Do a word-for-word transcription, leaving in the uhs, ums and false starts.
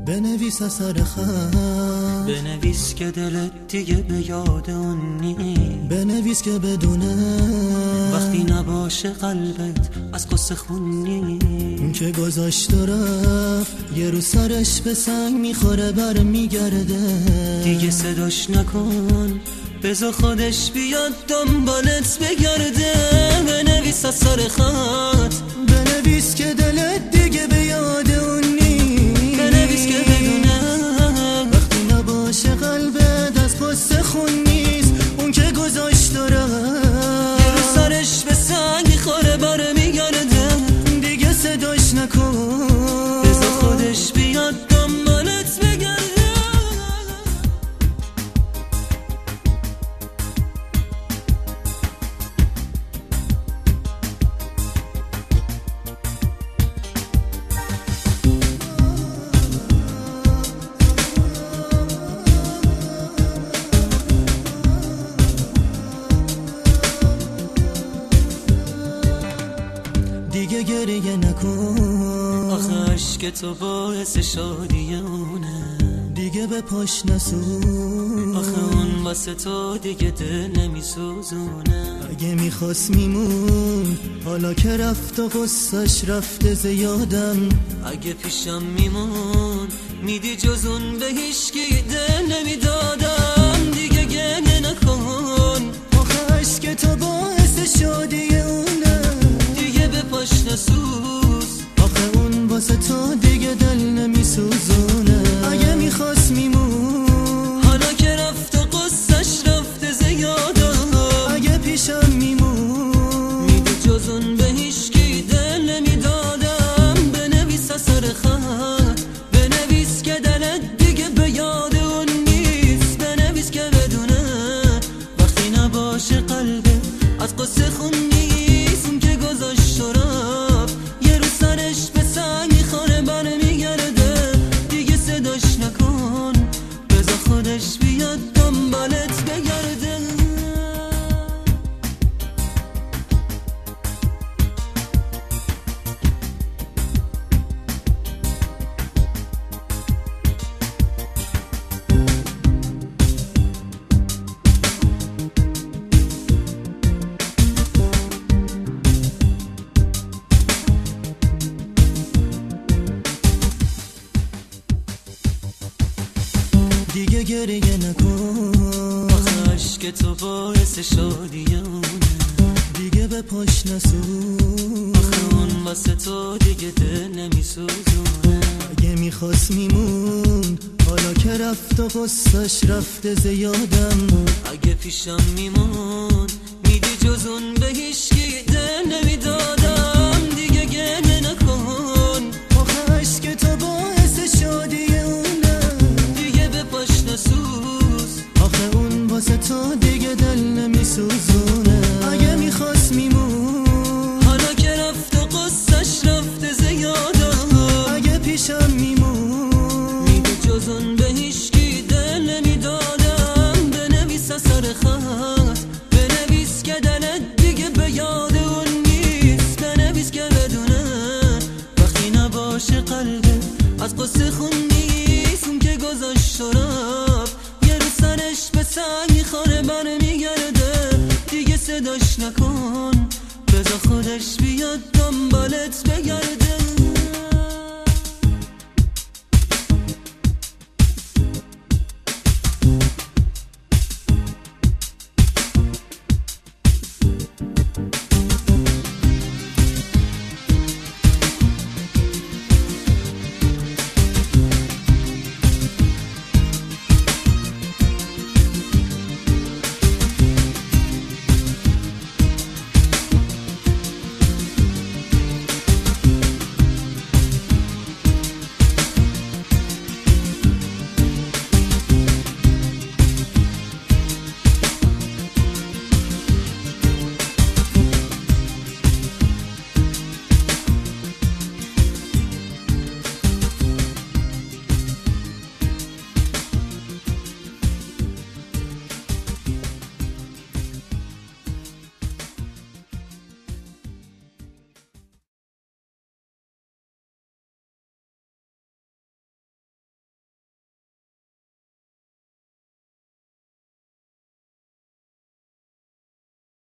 بنویس اثر خط، بنویس که دلت دیگه به یاد اون نی، بنویس که بدونه وقتی نباشه قلبت از قصه خونی. اون که گذاشت و رفت یه رو سرش به سنگ میخوره بر میگرده، دیگه صداش نکن بذار خودش بیاد دنبالت بگرده. بنویس اثر خط، بنویس که دلت دیگه به یاد اون نی، بنویس که بدونه وقتی نباشه قلبت از قصه خون نیست. اون که گذاشت و رفت یه رو سرش به سنگ میخوره بر میگرده، دیگه صداش نکن بذار خودش بیاد دنبالت بگرده. دیگه گریه نکن، آخه عشق تو باعث شادی اونه، دیگه به پاش نسون. آخه اون واسه تو دیگه دل نمیسوزونه. اگه میخواست میمون حالا که رفت و قصهش رفته زیادم، اگه پیشم میمون میدی جز اون به هیچکی دل نمیدادم. دیگه گریه نکن، آخه عشق تو باعث شادی اونه، دیگه به پاش نسوز. آخه اون واسه تو دیگه دل نمیسوزونه. اگه میخواست میمون حالا که رفت و قصهش رفته زیادم، اگه پیشم میمون میدی جز اون به هیچکی دل نمیدادم. بنویس اثر خط، بنویس که دلت دیگه به یاد اون نیست، بنویس که بدونه وقتی نباشه قلبه از قصه خون نیست. اون که گذاشت و رفت یه رو سرش به سنگ میخوره بر میگرده، دیگه صداش نکن بذار خودش بیاد دنبالت بگرده. دیگه گریه نکن، آخه عشق تو باعث شادی اونه، دیگه به پاش نسون. آخه اون واسه تو دیگه دل نمیسوزونه. اگه میخواست میمون حالا که رفت و قصهش رفته زیادم، اگه پیشم میمون میدی جز اون به هیچکی دل نمیدادم. دیگه گریه نکن، آخه عشق تو باعث شادی اونه، دیگه به پاش نسوز. آخه اون واسه تو دیگه دل نمیسوزونه. اگه میخواست میمون حالا که رفت و قصهش رفته زیادم، اگه پیشم میمون میدی جز اون به هیچکی دل نمیدادم. بنویس اثر خط، بنویس که دلت دیگه به یاد اون نیست، بنویس که بدونه وقتی نباشه قلبه از قصه خون نیست. اون که گذاشت و رفت یه رو سرش به سنگ میخوره بر میگرده، دیگه صداش نکن بذار خودش بیاد دنبالت بگرده.